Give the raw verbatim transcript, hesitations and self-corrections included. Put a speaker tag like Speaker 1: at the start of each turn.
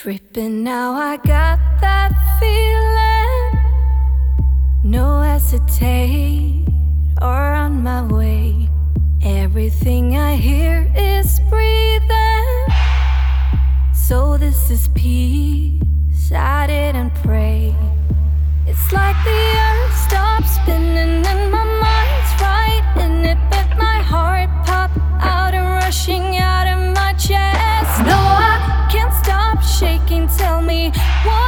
Speaker 1: Tripping now, I got that feeling. No hesitate or on my way. Everything I hear is breathing. So this is peace, I didn't pray. It's like the earth stops spinning and my mind's right in it, but my heart popped out and rushing out of my chest. No, I can't stop shaking, tell me what